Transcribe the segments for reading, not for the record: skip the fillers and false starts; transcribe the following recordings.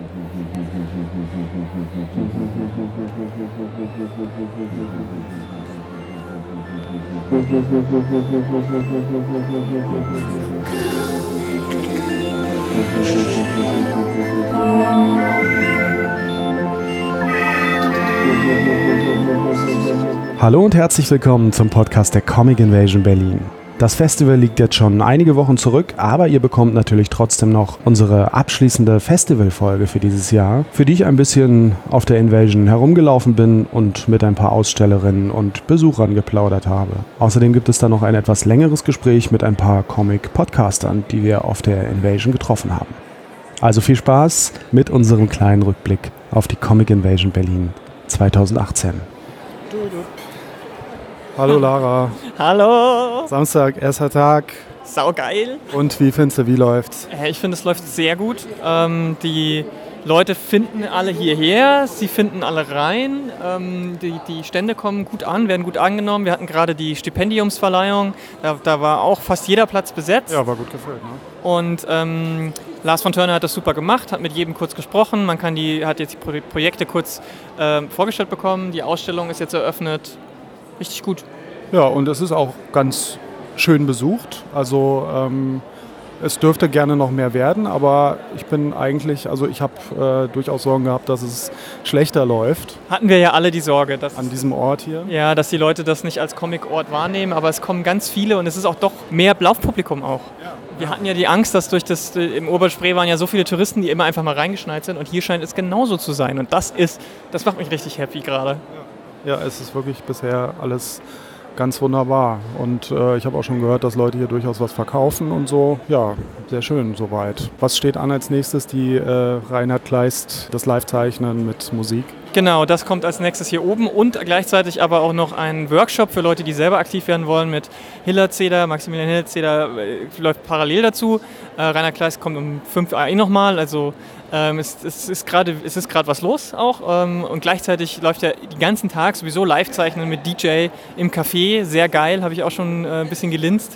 Hallo und herzlich willkommen zum Podcast der Comic Invasion Berlin. Das Festival liegt jetzt schon einige Wochen zurück, aber ihr bekommt natürlich trotzdem noch unsere abschließende Festivalfolge für dieses Jahr, für die ich ein bisschen auf der Invasion herumgelaufen bin und mit ein paar Ausstellerinnen und Besuchern geplaudert habe. Außerdem gibt es da noch ein etwas längeres Gespräch mit ein paar Comic-Podcastern, die wir auf der Invasion getroffen haben. Also viel Spaß mit unserem kleinen Rückblick auf die Comic Invasion Berlin 2018. Hallo Lara. Hallo. Samstag, erster Tag. Saugeil. Und wie findest du, wie läuft's? Ich finde, es läuft sehr gut. Die Leute finden alle hierher, sie finden alle rein. Die Stände kommen gut an, werden gut angenommen. Wir hatten gerade die Stipendiumsverleihung. Da war auch fast jeder Platz besetzt. Ja, war gut gefüllt, ne? Und Lars von Törner hat das super gemacht, hat mit jedem kurz gesprochen. Hat jetzt die Projekte kurz vorgestellt bekommen. Die Ausstellung ist jetzt eröffnet. Richtig gut. Ja, und es ist auch ganz schön besucht. Also es dürfte gerne noch mehr werden, aber ich habe durchaus Sorgen gehabt, dass es schlechter läuft. Hatten wir ja alle die Sorge, an diesem Ort hier. Ja, dass die Leute das nicht als Comic-Ort wahrnehmen, aber es kommen ganz viele und es ist auch doch mehr Laufpublikum auch. Ja. Wir hatten ja die Angst, dass im Oberspree waren ja so viele Touristen, die immer einfach mal reingeschneit sind und hier scheint es genauso zu sein und das macht mich richtig happy gerade. Ja, es ist wirklich bisher alles ganz wunderbar. Und ich habe auch schon gehört, dass Leute hier durchaus was verkaufen und so. Ja, sehr schön soweit. Was steht an als nächstes? Die Reinhard Kleist, das Live-Zeichnen mit Musik. Genau, das kommt als nächstes hier oben und gleichzeitig aber auch noch ein Workshop für Leute, die selber aktiv werden wollen mit Hillerzeder. Maximilian Hillerzeder läuft parallel dazu. Reinhard Kleist kommt um 5 Uhr nochmal, also es ist gerade was los auch und gleichzeitig läuft ja den ganzen Tag sowieso Live-Zeichnen mit DJ im Café, sehr geil, habe ich auch schon ein bisschen gelinst.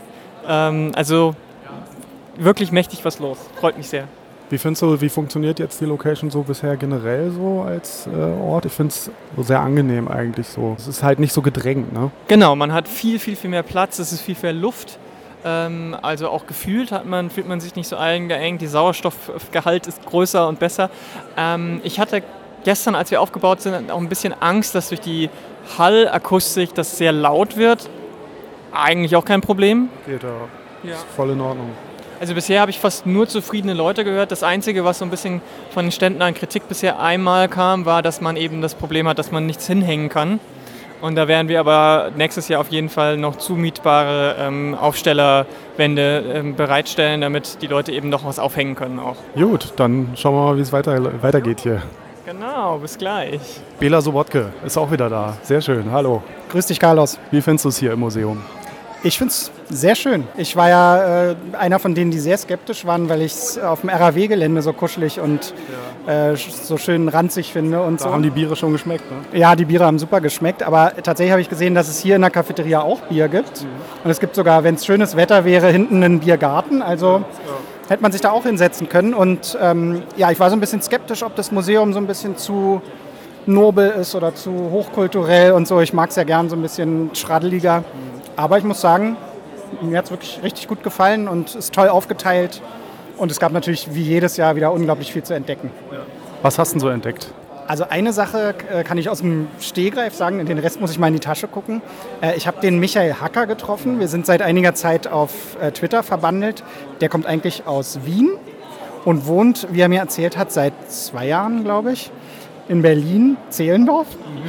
Also wirklich mächtig was los, freut mich sehr. Wie findest du, wie funktioniert jetzt die Location so bisher generell so als Ort? Ich finde es so sehr angenehm eigentlich so. Es ist halt nicht so gedrängt, ne? Genau, man hat viel mehr Platz, es ist viel mehr Luft. Also auch fühlt man sich nicht so eingeengt, der Sauerstoffgehalt ist größer und besser. Ich hatte gestern, als wir aufgebaut sind, auch ein bisschen Angst, dass durch die Hallakustik das sehr laut wird. Eigentlich auch kein Problem. Geht ja. Ist voll in Ordnung. Also bisher habe ich fast nur zufriedene Leute gehört. Das Einzige, was so ein bisschen von den Ständen an Kritik bisher einmal kam, war, dass man eben das Problem hat, dass man nichts hinhängen kann. Und da werden wir aber nächstes Jahr auf jeden Fall noch zumietbare Aufstellerwände bereitstellen, damit die Leute eben noch was aufhängen können auch. Gut, dann schauen wir mal, wie es weitergeht hier. Genau, bis gleich. Bela Sobotke ist auch wieder da. Sehr schön, hallo. Grüß dich, Carlos. Wie findest du es hier im Museum? Ich finde es sehr schön. Ich war ja einer von denen, die sehr skeptisch waren, weil ich es auf dem RAW-Gelände so kuschelig und so schön ranzig finde. Und da so. Haben die Biere schon geschmeckt, ne? Ja, die Biere haben super geschmeckt, aber tatsächlich habe ich gesehen, dass es hier in der Cafeteria auch Bier gibt. Mhm. Und es gibt sogar, wenn es schönes Wetter wäre, hinten einen Biergarten. Also hätte man sich da auch hinsetzen können. Und ich war so ein bisschen skeptisch, ob das Museum so ein bisschen zu nobel ist oder zu hochkulturell und so. Ich mag es ja gern so ein bisschen schraddeliger. Aber ich muss sagen, mir hat es wirklich richtig gut gefallen und ist toll aufgeteilt. Und es gab natürlich wie jedes Jahr wieder unglaublich viel zu entdecken. Was hast du denn so entdeckt? Also eine Sache kann ich aus dem Stehgreif sagen, den Rest muss ich mal in die Tasche gucken. Ich habe den Michael Hacker getroffen. Wir sind seit einiger Zeit auf Twitter verbandelt. Der kommt eigentlich aus Wien und wohnt, wie er mir erzählt hat, seit 2 Jahren, glaube ich, in Berlin, Zehlendorf.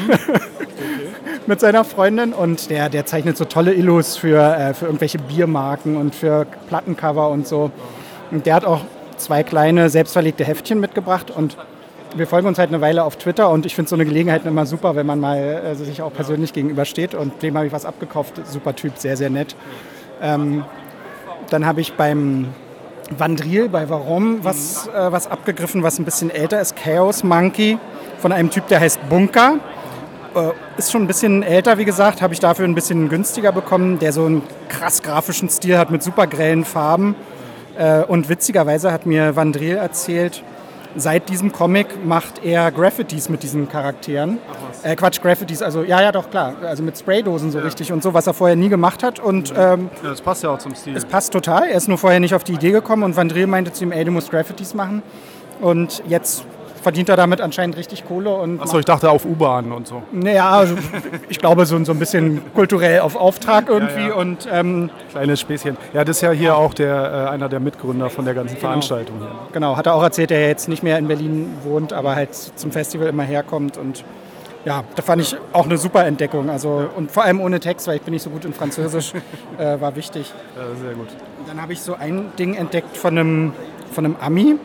Mit seiner Freundin und der zeichnet so tolle Illus für irgendwelche Biermarken und für Plattencover und so. Und der hat auch 2 kleine selbstverlegte Heftchen mitgebracht und wir folgen uns halt eine Weile auf Twitter und ich finde so eine Gelegenheit immer super, wenn man mal sich auch persönlich gegenübersteht und dem habe ich was abgekauft. Super Typ, sehr, sehr nett. Dann habe ich beim Vandril bei Varom was abgegriffen, was ein bisschen älter ist. Chaos Monkey von einem Typ, der heißt Bunker. Ist schon ein bisschen älter, wie gesagt, habe ich dafür ein bisschen günstiger bekommen, der so einen krass grafischen Stil hat mit super grellen Farben. Und witzigerweise hat mir Vandril erzählt, seit diesem Comic macht er Graffitis mit diesen Charakteren. Graffitis, also ja, doch, klar. Also mit Spraydosen so richtig und so, was er vorher nie gemacht hat. Und das passt ja auch zum Stil. es passt total. Er ist nur vorher nicht auf die Idee gekommen und Van Driel meinte zu ihm, ey, du musst Graffitis machen. Und jetzt verdient er damit anscheinend richtig Kohle. Achso, ich dachte auf U-Bahn und so. Naja, also ich glaube so ein bisschen kulturell auf Auftrag irgendwie. Ja. Und, kleines Späßchen. Ja, das ist ja hier auch einer der Mitgründer von der ganzen Veranstaltung hier. Genau, hat er auch erzählt, der jetzt nicht mehr in Berlin wohnt, aber halt zum Festival immer herkommt. Und ja, da fand ich auch eine super Entdeckung. Also, und vor allem ohne Text, weil ich bin nicht so gut in Französisch, war wichtig. Ja, sehr gut. Und dann habe ich so ein Ding entdeckt von einem Ami.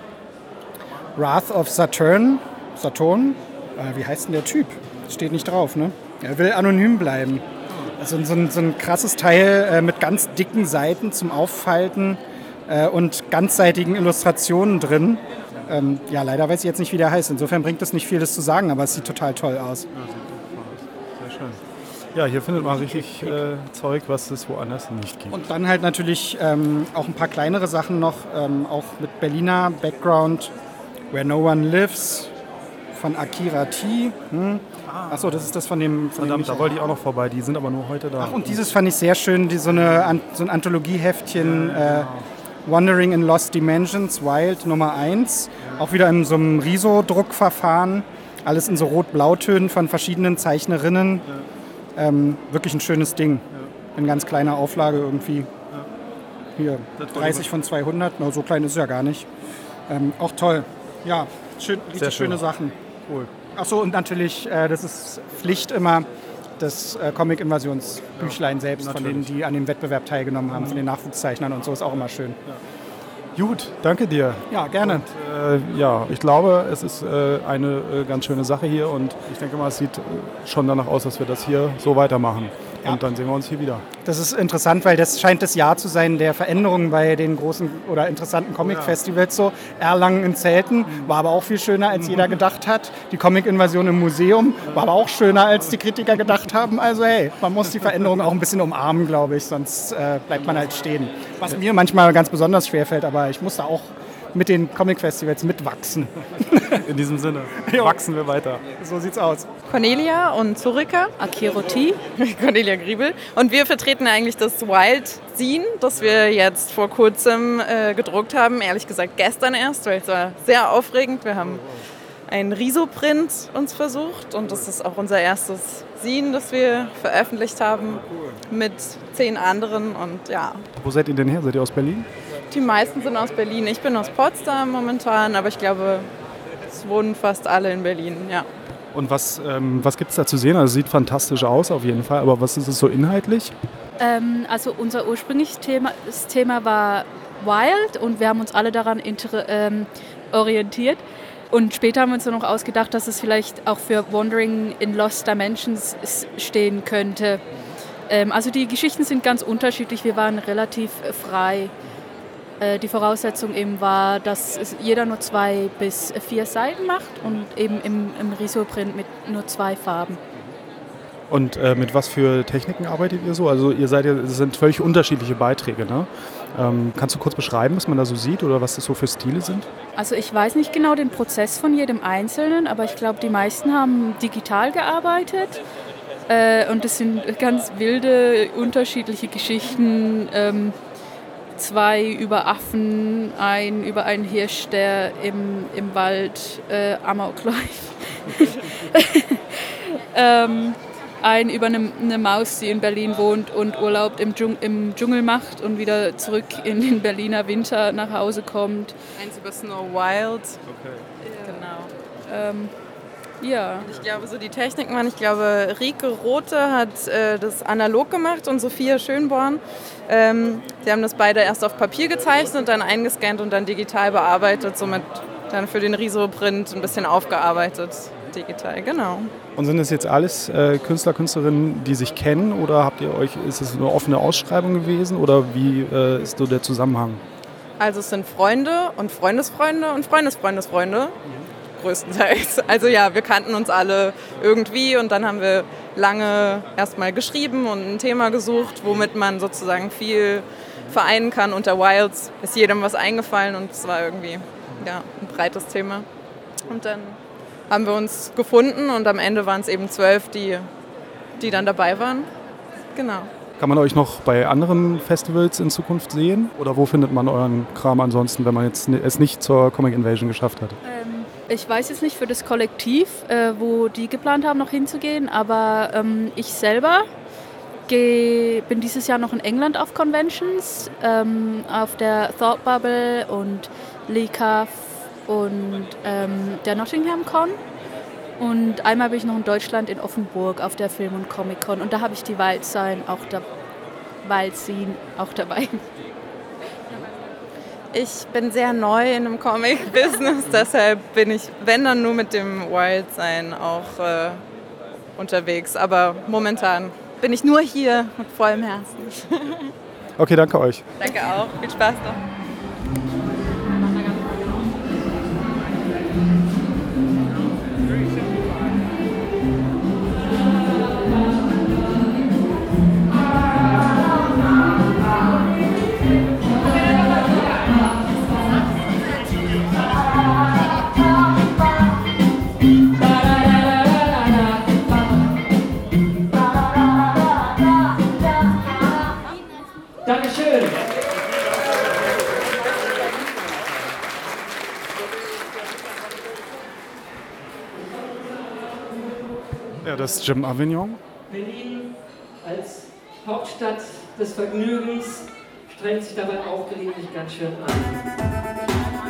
Wrath of Saturn, wie heißt denn der Typ? Steht nicht drauf, ne? Er will anonym bleiben. Also so ein krasses Teil mit ganz dicken Seiten zum Auffalten und ganzseitigen Illustrationen drin. Ja, leider weiß ich jetzt nicht, wie der heißt. Insofern bringt es nicht viel, das zu sagen, aber es sieht total toll aus. Ja, sieht super aus. Sehr schön. Ja, hier findet man richtig Zeug, was es woanders nicht gibt. Und dann halt natürlich auch ein paar kleinere Sachen noch, auch mit Berliner Background. Where No One Lives von Akira T. Achso, das ist das von dem... Verdammt, da wollte ich auch noch vorbei, die sind aber nur heute da. Ach, und dieses fand ich sehr schön, so ein Anthologieheftchen, Wandering in Lost Dimensions, Wild Nummer 1. Auch wieder in so einem Riso-Druckverfahren, alles in so Rot-Blau-Tönen von verschiedenen Zeichnerinnen. Wirklich ein schönes Ding, in ganz kleiner Auflage irgendwie. Hier, 30 von 200, so klein ist es ja gar nicht. Auch toll. Ja, richtig schöne Sachen. Cool. Achso, und natürlich, das ist Pflicht immer, das Comic-Invasionsbüchlein selbst, von denen, die an dem Wettbewerb teilgenommen haben, von den Nachwuchszeichnern und so, ist auch immer schön. Ja. Gut, danke dir. Ja, gerne. Und, ich glaube, es ist eine ganz schöne Sache hier und ich denke mal, es sieht schon danach aus, dass wir das hier so weitermachen. Ja. Und dann sehen wir uns hier wieder. Das ist interessant, weil das scheint das Jahr zu sein der Veränderungen bei den großen oder interessanten Comic-Festivals. So Erlangen in Zelten war aber auch viel schöner, als jeder gedacht hat. Die Comic-Invasion im Museum war aber auch schöner, als die Kritiker gedacht haben. Also hey, man muss die Veränderungen auch ein bisschen umarmen, glaube ich, sonst bleibt man halt stehen. Was mir manchmal ganz besonders schwerfällt, aber ich muss da auch mit den Comic-Festivals mitwachsen. In diesem Sinne, wachsen wir weiter. So sieht's aus. Cornelia und Zurika, Akira T, Cornelia Griebel. Und wir vertreten eigentlich das Wild-Zine, das wir jetzt vor kurzem gedruckt haben. Ehrlich gesagt gestern erst, weil es war sehr aufregend. Wir haben einen Riso-Print uns versucht und das ist auch unser erstes Zine, das wir veröffentlicht haben mit 10 anderen. Und ja. Wo seid ihr denn her? Seid ihr aus Berlin? Die meisten sind aus Berlin. Ich bin aus Potsdam momentan, aber ich glaube, es wohnen fast alle in Berlin, ja. Und was gibt es da zu sehen? Also es sieht fantastisch aus auf jeden Fall, aber was ist es so inhaltlich? Also unser ursprüngliches Thema war Wild und wir haben uns alle daran orientiert. Und später haben wir uns dann noch ausgedacht, dass es vielleicht auch für Wandering in Lost Dimensions stehen könnte. Also die Geschichten sind ganz unterschiedlich, wir waren relativ frei. Die Voraussetzung eben war, dass jeder nur 2 bis 4 Seiten macht und eben im Riso-Print mit nur 2 Farben. Und mit was für Techniken arbeitet ihr so? Also es sind völlig unterschiedliche Beiträge, ne? Kannst du kurz beschreiben, was man da so sieht oder was das so für Stile sind? Also ich weiß nicht genau den Prozess von jedem Einzelnen, aber ich glaube, die meisten haben digital gearbeitet. Und es sind ganz wilde, unterschiedliche Geschichten. 2 über Affen, ein über einen Hirsch, der im Wald Amok läuft. Ein über eine Maus, die in Berlin wohnt und Urlaub im Dschungel macht und wieder zurück in den Berliner Winter nach Hause kommt. Eins über Snow Wild. Okay. Genau. Ja. Ich glaube, so die Techniken waren, Rike Rothe hat das analog gemacht und Sophia Schönborn. Die haben das beide erst auf Papier gezeichnet, dann eingescannt und dann digital bearbeitet, somit dann für den Riso-Print ein bisschen aufgearbeitet, digital, genau. Und sind das jetzt alles Künstler, Künstlerinnen, die sich kennen oder ist es eine offene Ausschreibung gewesen oder wie ist so der Zusammenhang? Also es sind Freunde und Freundesfreunde und Freundesfreundesfreunde. Größtenteils. Also ja, wir kannten uns alle irgendwie und dann haben wir lange erstmal geschrieben und ein Thema gesucht, womit man sozusagen viel vereinen kann. Unter Wilds ist jedem was eingefallen und es war irgendwie ein breites Thema. Und dann haben wir uns gefunden und am Ende waren es eben 12, die dann dabei waren. Genau. Kann man euch noch bei anderen Festivals in Zukunft sehen? Oder wo findet man euren Kram ansonsten, wenn man jetzt es nicht zur Comic Invasion geschafft hat? Ich weiß jetzt nicht für das Kollektiv, wo die geplant haben, noch hinzugehen, aber ich selber bin dieses Jahr noch in England auf Conventions, auf der Thought Bubble und LECAF und der Nottingham Con. Und einmal bin ich noch in Deutschland in Offenburg auf der Film- und Comic-Con und da habe ich die Wildscene auch dabei. Ich bin sehr neu in einem Comic-Business, deshalb bin ich, wenn dann nur mit dem Wildscene auch unterwegs. Aber momentan bin ich nur hier mit vollem Herzen. Okay, danke euch. Danke auch. Viel Spaß noch. Dankeschön. Ja, das ist Jim Avignon. Berlin als Hauptstadt des Vergnügens strengt sich dabei auch gelegentlich ganz schön an.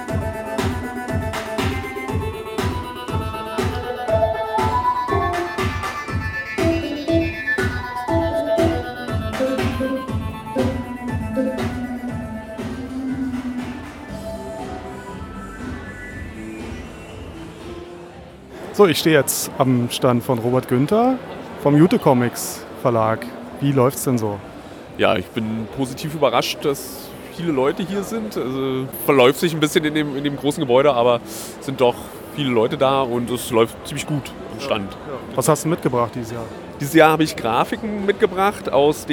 So, ich stehe jetzt am Stand von Robert Günther vom Jute Comics Verlag. Wie läuft's denn so? Ja, ich bin positiv überrascht, dass viele Leute hier sind. Also, verläuft sich ein bisschen in dem großen Gebäude, aber es sind doch viele Leute da und es läuft ziemlich gut am Stand. Was hast du mitgebracht dieses Jahr? Dieses Jahr habe ich Grafiken mitgebracht aus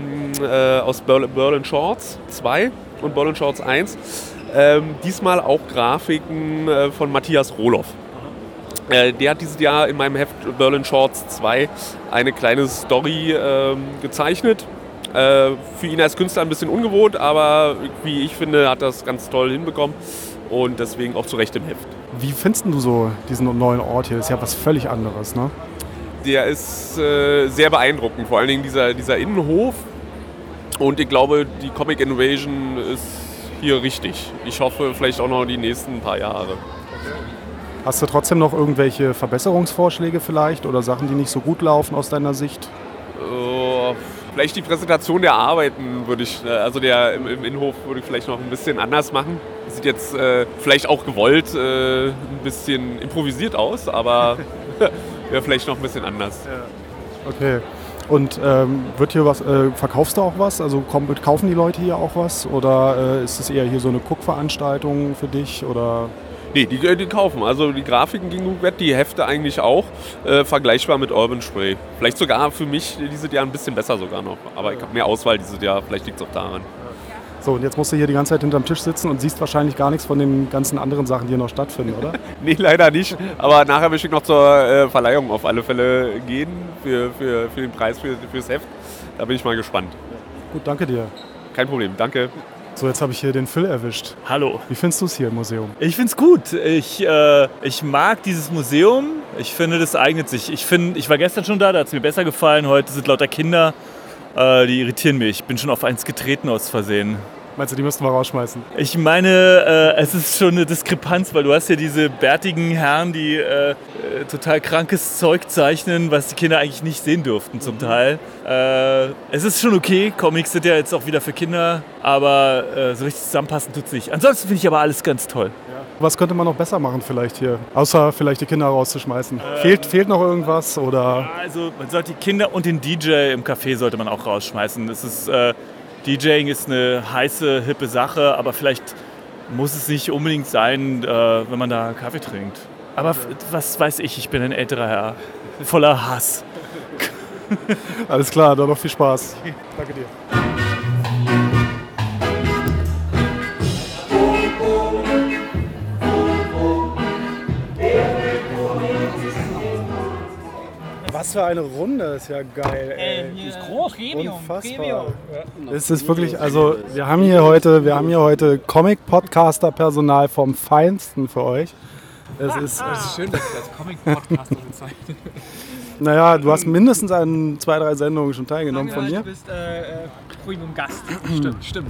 Berlin Shorts 2 und Berlin Shorts 1. Diesmal auch Grafiken von Matthias Rohloff. Der hat dieses Jahr in meinem Heft Berlin Shorts 2 eine kleine Story gezeichnet. Für ihn als Künstler ein bisschen ungewohnt, aber wie ich finde, hat das ganz toll hinbekommen und deswegen auch zu Recht im Heft. Wie findest du so diesen neuen Ort hier? Das ist ja was völlig anderes, ne? Der ist sehr beeindruckend, vor allen Dingen dieser Innenhof. Und ich glaube, die Comic Invasion ist hier richtig. Ich hoffe, vielleicht auch noch die nächsten paar Jahre. Hast du trotzdem noch irgendwelche Verbesserungsvorschläge vielleicht oder Sachen, die nicht so gut laufen aus deiner Sicht? Vielleicht die Präsentation der Arbeiten würde ich, also im Innenhof würde ich vielleicht noch ein bisschen anders machen. Sieht jetzt vielleicht auch gewollt ein bisschen improvisiert aus, aber wäre vielleicht noch ein bisschen anders. Ja. Okay. Und wird hier was, verkaufst du auch was? Also kaufen die Leute hier auch was? Oder ist es eher hier so eine Guckveranstaltung für dich? Oder? Nee, die kaufen. Also die Grafiken gingen gut weg, die Hefte eigentlich auch. Vergleichbar mit Urban Spray. Vielleicht sogar für mich dieses Jahr ein bisschen besser sogar noch. Aber ich habe mehr Auswahl dieses Jahr, vielleicht liegt es auch daran. So, und jetzt musst du hier die ganze Zeit hinterm Tisch sitzen und siehst wahrscheinlich gar nichts von den ganzen anderen Sachen, die hier noch stattfinden, oder? Nee, leider nicht. Aber nachher möchte ich noch zur Verleihung auf alle Fälle gehen für den Preis fürs Heft. Da bin ich mal gespannt. Gut, danke dir. Kein Problem, danke. So, jetzt habe ich hier den Phil erwischt. Hallo. Wie findest du es hier im Museum? Ich finde es gut. Ich mag dieses Museum. Ich finde, das eignet sich. Ich war gestern schon da hat es mir besser gefallen. Heute sind lauter Kinder, die irritieren mich. Ich bin schon auf eins getreten aus Versehen. Meinst du, die müssten wir rausschmeißen? Ich meine, es ist schon eine Diskrepanz, weil du hast ja diese bärtigen Herren, die total krankes Zeug zeichnen, was die Kinder eigentlich nicht sehen dürften zum Teil. Es ist schon okay, Comics sind ja jetzt auch wieder für Kinder, aber so richtig zusammenpassen tut es nicht. Ansonsten finde ich aber alles ganz toll. Ja. Was könnte man noch besser machen vielleicht hier? Außer vielleicht die Kinder rauszuschmeißen. Fehlt noch irgendwas? Oder? Also man sollte die Kinder und den DJ im Café sollte man auch rausschmeißen. Das ist... DJing ist eine heiße, hippe Sache, aber vielleicht muss es nicht unbedingt sein, wenn man da Kaffee trinkt. Aber was weiß ich bin ein älterer Herr, voller Hass. Alles klar, dann noch viel Spaß. Danke dir. Was für eine Runde, ist ja geil, ey. Die ist groß, Premium. Unfassbar. Es ist wirklich, also wir haben hier heute Comic-Podcaster-Personal vom Feinsten für euch. Es ist schön, dass du als Comic-Podcaster bezeichnet. Naja, du hast mindestens an 2-3 Sendungen schon teilgenommen von mir. Du bist Premium-Gast. Stimmt.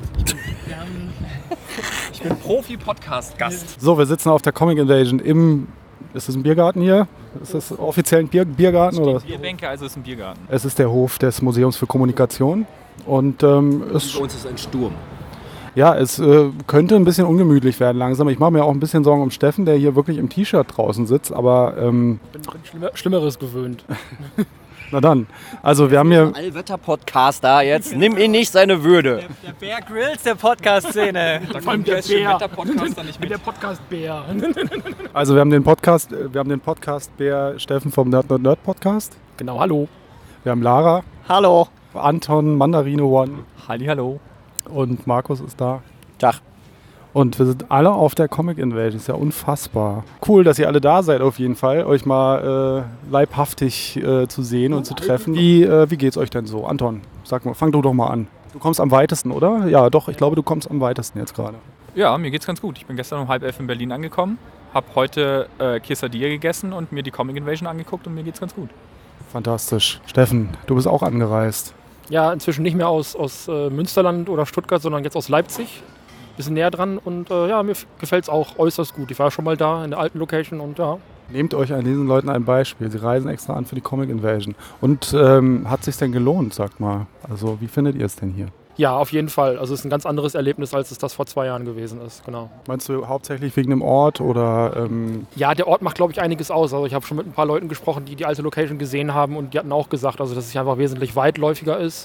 Ich bin Profi-Podcast-Gast. So, wir sitzen auf der Comic Invasion ist es ein Biergarten hier? Ist das offiziell ein Biergarten? Oder? Bierbänke, also ist ein Biergarten. Es ist der Hof des Museums für Kommunikation. Und Bei uns ist ein Sturm. ja, es könnte ein bisschen ungemütlich werden langsam. Ich mache mir auch ein bisschen Sorgen um Steffen, der hier wirklich im T-Shirt draußen sitzt. Aber Ich bin Schlimmeres gewöhnt. na dann. Also wir haben hier... Allwetter-Podcaster jetzt. Nimm ihn nicht seine Würde. Der Bear Grylls der Podcast-Szene. Vor allem der Bär. Podcaster nicht mit. Der Podcast-Bär. Also wir haben den Podcast-Bär Steffen vom Nerd Podcast. Genau, hallo. Wir haben Lara, Hallo. Anton, Mandarino One Hallo. und Markus ist da. Tag. Und wir sind alle auf der Comic Invasion. Ist ja unfassbar. Cool, dass ihr alle da seid auf jeden Fall. Euch mal leibhaftig zu sehen und zu treffen. Wie geht's euch denn so? Anton, sag mal, fang du doch mal an. Du kommst am weitesten, oder? Ja, doch, ich glaube, du kommst am weitesten jetzt gerade. Ja, mir geht's ganz gut. Ich bin gestern um 10:30 in Berlin angekommen, habe heute Quesadilla gegessen und mir die Comic Invasion angeguckt und mir geht's ganz gut. Fantastisch. Steffen, du bist auch angereist. Ja, inzwischen nicht mehr aus Münsterland oder Stuttgart, sondern jetzt aus Leipzig. Bisschen näher dran und ja, mir gefällt es auch äußerst gut. Ich war schon mal da in der alten Location und ja. Nehmt euch an diesen Leuten ein Beispiel. Sie reisen extra an für die Comic Invasion. Und hat es sich denn gelohnt, sagt mal? Also wie findet ihr es denn hier? Ja, auf jeden Fall. Also es ist ein ganz anderes Erlebnis, als es das vor 2 Jahren gewesen ist. Genau. Meinst du hauptsächlich wegen dem Ort oder... Ja, der Ort macht, glaube ich, einiges aus. Also ich habe schon mit ein paar Leuten gesprochen, die die alte Location gesehen haben und die hatten auch gesagt, also dass es einfach wesentlich weitläufiger ist,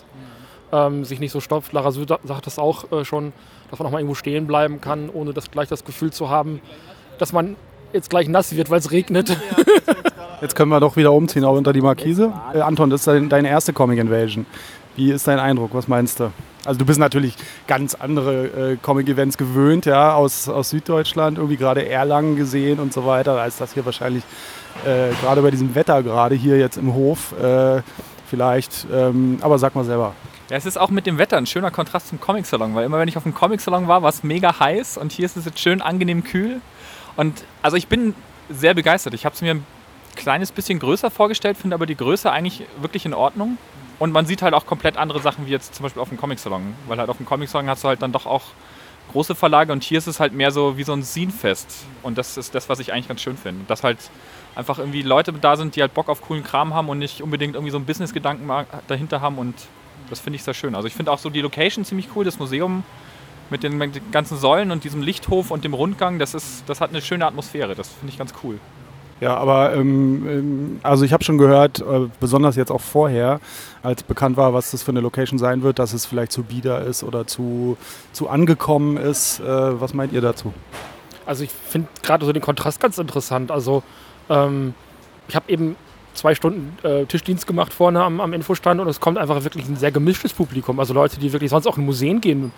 sich nicht so stopft. Lara Sü sagt das auch schon, dass man auch mal irgendwo stehen bleiben kann, ohne gleich das Gefühl zu haben, dass man jetzt gleich nass wird, weil es regnet. Jetzt können wir doch wieder umziehen, auch unter die Markise. Anton, das ist deine erste Comic Invasion. Wie ist dein Eindruck? Was meinst du? Also du bist natürlich ganz andere Comic-Events gewöhnt, ja, aus Süddeutschland, irgendwie gerade Erlangen gesehen und so weiter, als das hier wahrscheinlich gerade bei diesem Wetter gerade hier jetzt im Hof vielleicht. Aber sag mal selber. Ja, es ist auch mit dem Wetter ein schöner Kontrast zum Comic-Salon, weil immer wenn ich auf dem Comic-Salon war es mega heiß und hier ist es jetzt schön angenehm kühl. Und also ich bin sehr begeistert. Ich habe es mir ein kleines bisschen größer vorgestellt, finde aber die Größe eigentlich wirklich in Ordnung. Und man sieht halt auch komplett andere Sachen wie jetzt zum Beispiel auf dem Comic-Salon. Weil halt auf dem Comic-Salon hast du halt dann doch auch große Verlage und hier ist es halt mehr so wie so ein Zine-Fest. Und das ist das, was ich eigentlich ganz schön finde. Dass halt einfach irgendwie Leute da sind, die halt Bock auf coolen Kram haben und nicht unbedingt irgendwie so einen Business-Gedanken dahinter haben und das finde ich sehr schön. Also ich finde auch so die Location ziemlich cool, das Museum mit den ganzen Säulen und diesem Lichthof und dem Rundgang, das hat eine schöne Atmosphäre, das finde ich ganz cool. Ja, aber also ich habe schon gehört, besonders jetzt auch vorher, als bekannt war, was das für eine Location sein wird, dass es vielleicht zu bieder ist oder zu angekommen ist. Was meint ihr dazu? Also ich finde gerade so den Kontrast ganz interessant. Also ich habe eben 2 Stunden Tischdienst gemacht vorne am Infostand und es kommt einfach wirklich ein sehr gemischtes Publikum. Also Leute, die wirklich sonst auch in Museen gehen,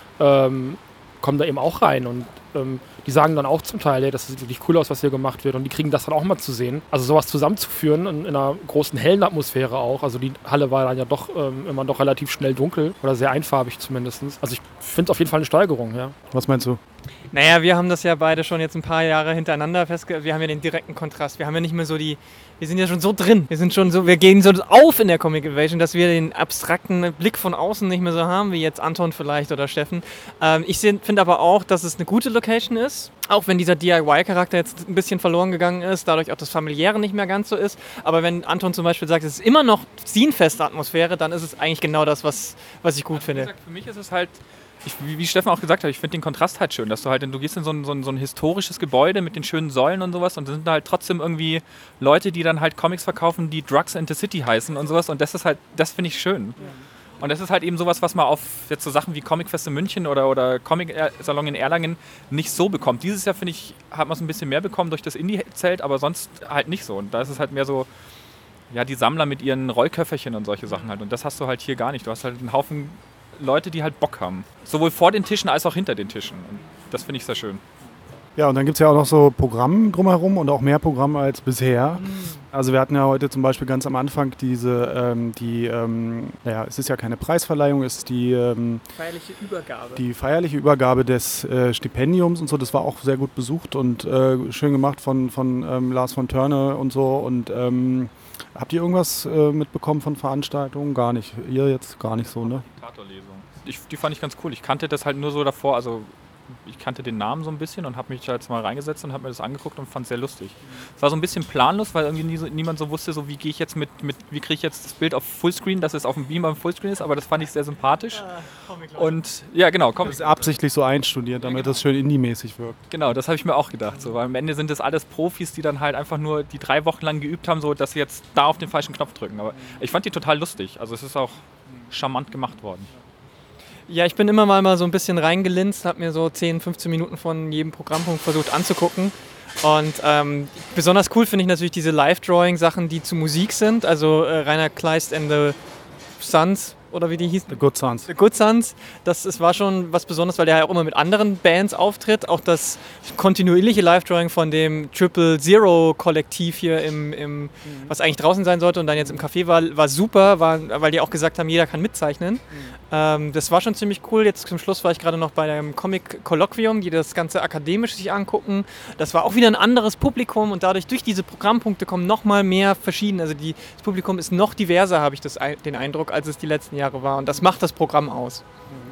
kommen da eben auch rein und die sagen dann auch zum Teil, hey, das sieht wirklich cool aus, was hier gemacht wird und die kriegen das dann auch mal zu sehen. Also sowas zusammenzuführen in einer großen hellen Atmosphäre auch. Also die Halle war dann ja doch immer doch relativ schnell dunkel oder sehr einfarbig zumindest. Also ich finde es auf jeden Fall eine Steigerung, ja. Was meinst du? Naja, wir haben das ja beide schon jetzt ein paar Jahre hintereinander festgestellt. Wir haben ja den direkten Kontrast. Wir haben ja nicht mehr so wir sind ja schon so drin. Wir gehen so auf in der Comic Invasion, dass wir den abstrakten Blick von außen nicht mehr so haben, wie jetzt Anton vielleicht oder Steffen. Ich finde aber auch, dass es eine gute Location ist. Auch wenn dieser DIY-Charakter jetzt ein bisschen verloren gegangen ist, dadurch auch das Familiäre nicht mehr ganz so ist. Aber wenn Anton zum Beispiel sagt, es ist immer noch Zine-Fest-Atmosphäre, dann ist es eigentlich genau das, was ich gut finde. Wie gesagt, für mich ist es halt, wie Steffen auch gesagt hat, ich finde den Kontrast halt schön, dass du gehst in so ein historisches Gebäude mit den schönen Säulen und sowas und da sind halt trotzdem irgendwie Leute, die dann halt Comics verkaufen, die Drugs in the City heißen und sowas und das finde ich schön. Ja. Und das ist halt eben sowas, was man auf jetzt so Sachen wie Comicfest in München oder Comic-Salon in Erlangen nicht so bekommt. Dieses Jahr, finde ich, hat man es ein bisschen mehr bekommen durch das Indie-Zelt, aber sonst halt nicht so. Und da ist es halt mehr so, ja, die Sammler mit ihren Rollköfferchen und solche Sachen halt. Und das hast du halt hier gar nicht. Du hast halt einen Haufen Leute, die halt Bock haben. Sowohl vor den Tischen als auch hinter den Tischen. Und das finde ich sehr schön. Ja, und dann gibt es ja auch noch so Programm drumherum und auch mehr Programm als bisher. Also wir hatten ja heute zum Beispiel ganz am Anfang es ist ja keine Preisverleihung, es ist Feierliche Übergabe. Die feierliche Übergabe des Stipendiums und so. Das war auch sehr gut besucht und schön gemacht von Lars von Törne und so. Und habt ihr irgendwas mitbekommen von Veranstaltungen? Gar nicht. Ihr jetzt gar nicht so, ne? Die fand ich ganz cool. Ich kannte das halt nur so davor, also ich kannte den Namen so ein bisschen und habe mich da jetzt mal reingesetzt und habe mir das angeguckt und fand es sehr lustig. Es war so ein bisschen planlos, weil irgendwie niemand so wusste, so wie gehe ich jetzt wie kriege ich jetzt das Bild auf Fullscreen, dass es auf dem Beamer im Fullscreen ist, aber das fand ich sehr sympathisch. Und ja, genau. Das ist absichtlich so einstudiert, damit das schön indie-mäßig wirkt. Genau, das habe ich mir auch gedacht. So, weil am Ende sind das alles Profis, die dann halt einfach nur die 3 Wochen lang geübt haben, so dass sie jetzt da auf den falschen Knopf drücken. Aber ich fand die total lustig. Also es ist auch charmant gemacht worden. Ja, ich bin immer mal so ein bisschen reingelinst, habe mir so 10, 15 Minuten von jedem Programmpunkt versucht anzugucken. Und besonders cool finde ich natürlich diese Live-Drawing-Sachen, die zu Musik sind. Also Rainer Kleist and the Sons, oder wie die hießen? The Good Sons. The Good Sons. Das war schon was Besonderes, weil der ja auch immer mit anderen Bands auftritt. Auch das kontinuierliche Live-Drawing von dem Triple Zero-Kollektiv hier, was eigentlich draußen sein sollte und dann jetzt im Café war super, weil die auch gesagt haben, jeder kann mitzeichnen. Das war schon ziemlich cool. Jetzt zum Schluss war ich gerade noch bei einem Comic-Kolloquium, die das Ganze akademisch sich angucken. Das war auch wieder ein anderes Publikum und dadurch, durch diese Programmpunkte kommen noch mal mehr verschieden. Also das Publikum ist noch diverser, habe ich den Eindruck, als es die letzten Jahre war. Und das macht das Programm aus.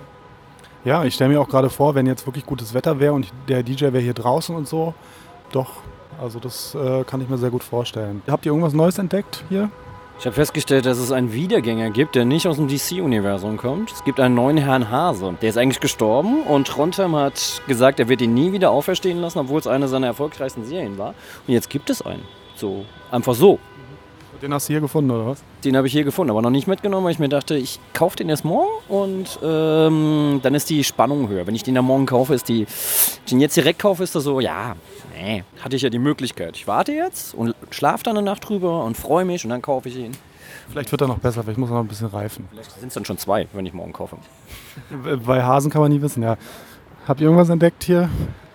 Ja, ich stelle mir auch gerade vor, wenn jetzt wirklich gutes Wetter wäre und der DJ wäre hier draußen und so. Doch, also das kann ich mir sehr gut vorstellen. Habt ihr irgendwas Neues entdeckt hier? Ich habe festgestellt, dass es einen Wiedergänger gibt, der nicht aus dem DC-Universum kommt. Es gibt einen neuen Herrn Hase. Der ist eigentlich gestorben und Trondheim hat gesagt, er wird ihn nie wieder auferstehen lassen, obwohl es eine seiner erfolgreichsten Serien war. Und jetzt gibt es einen. So, einfach so. Den hast du hier gefunden, oder was? Den habe ich hier gefunden, aber noch nicht mitgenommen, weil ich mir dachte, ich kaufe den erst morgen und dann ist die Spannung höher. Wenn ich den am Morgen kaufe, den jetzt direkt kaufe, ist das so, ja, nee, hatte ich ja die Möglichkeit. Ich warte jetzt und schlafe dann eine Nacht drüber und freue mich und dann kaufe ich ihn. Vielleicht wird er noch besser, vielleicht muss er noch ein bisschen reifen. Vielleicht sind es dann schon 2, wenn ich morgen kaufe. Bei Hasen kann man nie wissen, ja. Habt ihr irgendwas entdeckt hier?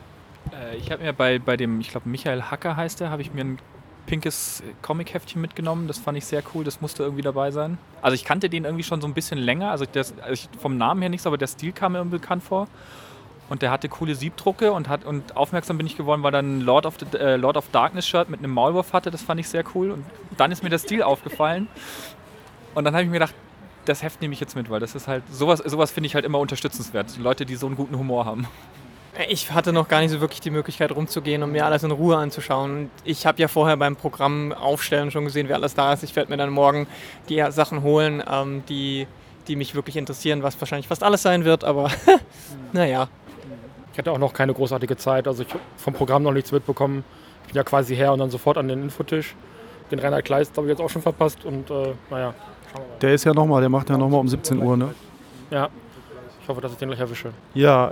Ich habe mir bei dem, ich glaube Michael Hacker heißt der, habe ich mir ein pinkes Comic-Heftchen mitgenommen. Das fand ich sehr cool, das musste irgendwie dabei sein. Also ich kannte den irgendwie schon so ein bisschen länger, also vom Namen her nichts, aber der Stil kam mir irgendwie bekannt vor. Und der hatte coole Siebdrucke und aufmerksam bin ich geworden, weil er ein Lord of Darkness Shirt mit einem Maulwurf hatte. Das fand ich sehr cool. Und dann ist mir der Stil aufgefallen. Und dann habe ich mir gedacht, das Heft nehme ich jetzt mit, weil das ist halt, sowas finde ich halt immer unterstützenswert. Die Leute, die so einen guten Humor haben. Ich hatte noch gar nicht so wirklich die Möglichkeit rumzugehen und mir alles in Ruhe anzuschauen. Ich habe ja vorher beim Programm aufstellen schon gesehen, wer alles da ist. Ich werde mir dann morgen die Sachen holen, die mich wirklich interessieren, was wahrscheinlich fast alles sein wird, aber naja. Ich hatte auch noch keine großartige Zeit, also ich habe vom Programm noch nichts mitbekommen. Ich bin ja quasi her und dann sofort an den Infotisch. Den Rainer Kleist habe ich jetzt auch schon verpasst und naja, schauen wir mal. Der macht ja nochmal um 17 Uhr, ne? Ja, ich hoffe, dass ich den gleich erwische. Ja,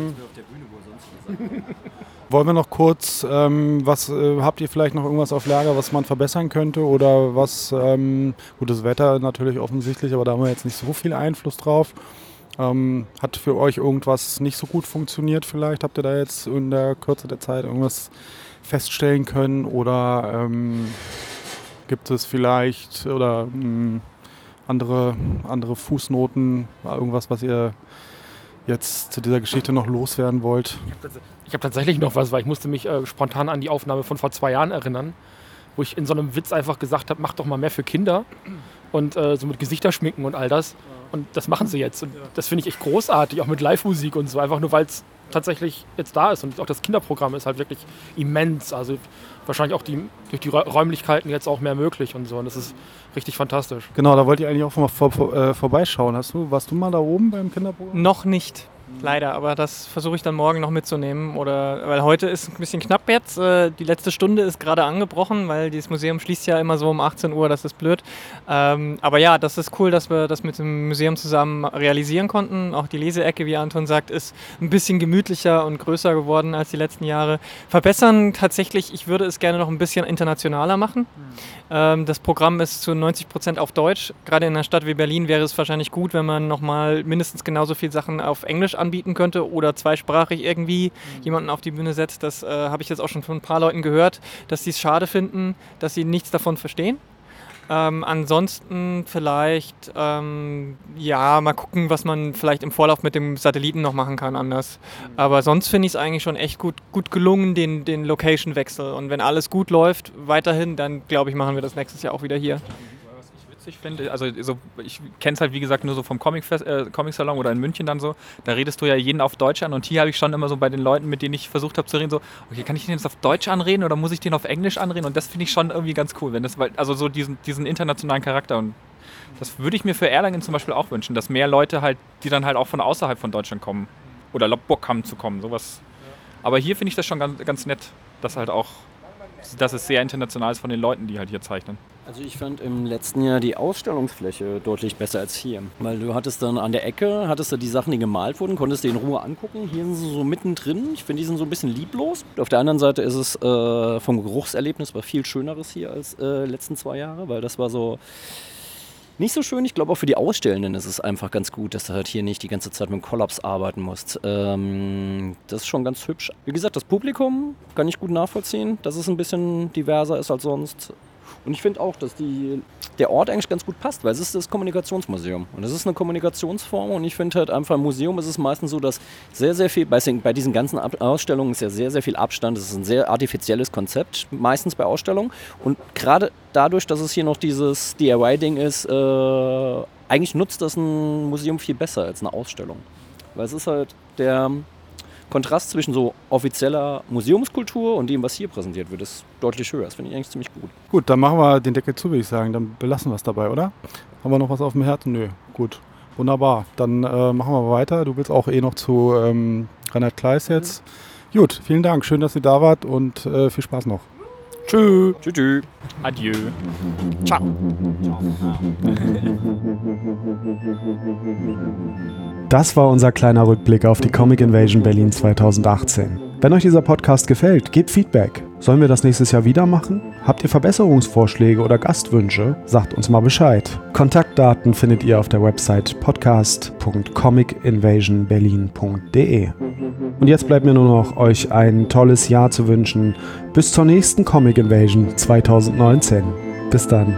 wollen wir noch kurz, habt ihr vielleicht noch irgendwas auf Lager, was man verbessern könnte oder was, gutes Wetter natürlich offensichtlich, aber da haben wir jetzt nicht so viel Einfluss drauf. Hat für euch irgendwas nicht so gut funktioniert vielleicht? Habt ihr da jetzt in der Kürze der Zeit irgendwas feststellen können oder gibt es vielleicht oder andere Fußnoten, irgendwas, was ihr jetzt zu dieser Geschichte noch loswerden wollt? Ich habe tatsächlich noch was, weil ich musste mich spontan an die Aufnahme von vor 2 Jahren erinnern, wo ich in so einem Witz einfach gesagt habe, mach doch mal mehr für Kinder und so mit Gesichterschminken und all das. Und das machen sie jetzt. Und das finde ich echt großartig, auch mit Live-Musik und so, einfach nur weil es tatsächlich jetzt da ist. Und auch das Kinderprogramm ist halt wirklich immens. Also wahrscheinlich auch durch die Räumlichkeiten jetzt auch mehr möglich und so. Und das ist richtig fantastisch. Genau, da wollt ihr eigentlich auch mal vorbeischauen. Warst du mal da oben beim Kinderprogramm? Noch nicht. Leider, aber das versuche ich dann morgen noch mitzunehmen. Weil heute ist ein bisschen knapp jetzt. Die letzte Stunde ist gerade angebrochen, weil dieses Museum schließt ja immer so um 18 Uhr, das ist blöd. Aber ja, das ist cool, dass wir das mit dem Museum zusammen realisieren konnten. Auch die Leseecke, wie Anton sagt, ist ein bisschen gemütlicher und größer geworden als die letzten Jahre. Verbessern tatsächlich, ich würde es gerne noch ein bisschen internationaler machen. Das Programm ist zu 90% auf Deutsch. Gerade in einer Stadt wie Berlin wäre es wahrscheinlich gut, wenn man nochmal mindestens genauso viele Sachen auf Englisch anbieten könnte oder zweisprachig irgendwie jemanden auf die Bühne setzt. Das habe ich jetzt auch schon von ein paar Leuten gehört, dass sie es schade finden, dass sie nichts davon verstehen. Ansonsten vielleicht, mal gucken, was man vielleicht im Vorlauf mit dem Satelliten noch machen kann anders. Aber sonst finde ich es eigentlich schon echt gut gelungen, den Location-Wechsel. Und wenn alles gut läuft, weiterhin, dann glaube ich, machen wir das nächstes Jahr auch wieder hier. Ich finde, also so, ich kenne es halt wie gesagt nur so vom Comic-Salon oder in München dann so, da redest du ja jeden auf Deutsch an und hier habe ich schon immer so bei den Leuten, mit denen ich versucht habe zu reden, so, okay, kann ich den jetzt auf Deutsch anreden oder muss ich den auf Englisch anreden und das finde ich schon irgendwie ganz cool, wenn das, also so diesen internationalen Charakter und das würde ich mir für Erlangen zum Beispiel auch wünschen, dass mehr Leute halt, die dann halt auch von außerhalb von Deutschland kommen oder Bock haben zu kommen, sowas. Aber hier finde ich das schon ganz nett, dass halt auch, dass es sehr international ist von den Leuten, die halt hier zeichnen. Also ich fand im letzten Jahr die Ausstellungsfläche deutlich besser als hier. Weil du hattest dann an der Ecke, hattest du die Sachen, die gemalt wurden, konntest du in Ruhe angucken. Hier sind sie so mittendrin. Ich finde, die sind so ein bisschen lieblos. Auf der anderen Seite ist es vom Geruchserlebnis was viel Schöneres hier als letzten 2 Jahre, weil das war so nicht so schön. Ich glaube auch für die Ausstellenden ist es einfach ganz gut, dass du halt hier nicht die ganze Zeit mit dem Kollaps arbeiten musst. Das ist schon ganz hübsch. Wie gesagt, das Publikum kann ich gut nachvollziehen, dass es ein bisschen diverser ist als sonst. Und ich finde auch, dass der Ort eigentlich ganz gut passt, weil es ist das Kommunikationsmuseum. Und es ist eine Kommunikationsform und ich finde halt einfach im Museum ist es meistens so, dass sehr, sehr viel, bei diesen ganzen Ausstellungen ist ja sehr, sehr viel Abstand. Es ist ein sehr artifizielles Konzept, meistens bei Ausstellungen. Und gerade dadurch, dass es hier noch dieses DIY-Ding ist, eigentlich nutzt das ein Museum viel besser als eine Ausstellung. Weil es ist halt der Kontrast zwischen so offizieller Museumskultur und dem, was hier präsentiert wird, ist deutlich höher. Das finde ich eigentlich ziemlich gut. Gut, dann machen wir den Deckel zu, würde ich sagen. Dann belassen wir es dabei, oder? Haben wir noch was auf dem Herzen? Nö, gut. Wunderbar. Dann machen wir weiter. Du willst auch noch zu Reinhard Kleist jetzt. Gut, vielen Dank. Schön, dass ihr da wart und viel Spaß noch. Tschüss. Tschüss. Adieu. Ciao. Das war unser kleiner Rückblick auf die Comic Invasion Berlin 2018. Wenn euch dieser Podcast gefällt, gebt Feedback. Sollen wir das nächstes Jahr wieder machen? Habt ihr Verbesserungsvorschläge oder Gastwünsche? Sagt uns mal Bescheid. Kontaktdaten findet ihr auf der Website podcast.comicinvasionberlin.de. Und jetzt bleibt mir nur noch, euch ein tolles Jahr zu wünschen. Bis zur nächsten Comic Invasion 2019. Bis dann.